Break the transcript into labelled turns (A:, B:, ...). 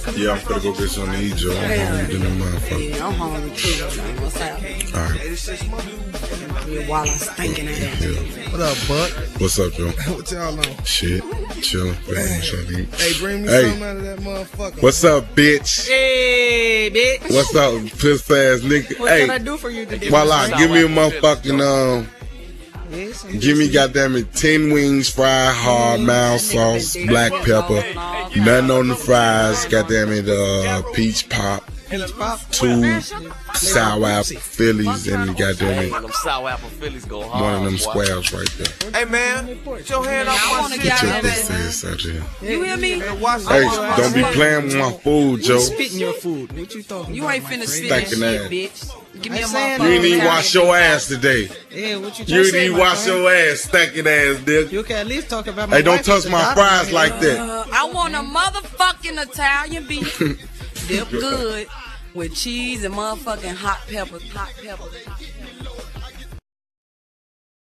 A: Yeah, I'm finna go get something to eat, Joe. I'm hungry than a motherfucker.
B: Yeah, I'm hungry too. What's happening?
A: Alright.
B: Yeah, while I'm stinking at it.
A: Yeah.
C: What up, Buck?
A: What's up, Joe?
C: What y'all on?
A: Shit. Chillin'.
C: Hey, bring me something out of that motherfucker.
A: What's up, bitch?
B: Hey, bitch.
A: What's up, piss ass nigga?
B: What can I do for you today?
A: Voila, give me a motherfucking, give me goddamn it 10 wings, fried hard, mild sauce, black pepper, nothing on the fries, goddamn it, peach pop, 2 sour apple Phillies, and goddamn it, one of them squares right there.
D: Hey man, put your hand off my shit.
A: Get your piss ass out here.
B: You hear me?
A: Hey, don't be playing with my food, Joe.
C: Spitting your food. What you talking
B: You
C: about?
B: ain't finna spit that
A: Stacking
B: shit,
A: ass.
B: bitch. Give me a
C: I said
B: motherfucker.
A: You ain't even wash your ass today.
C: Yeah, what you
A: You
C: just
A: ain't even wash your ass, stacking ass, nigga.
C: You can at least talk about my
A: Hey, don't
C: wife
A: touch
C: and
A: my
C: daughter
A: fries
C: right
A: like
C: here.
A: that.
B: I want a motherfucking Italian beef dip good with cheese and motherfucking hot pepper.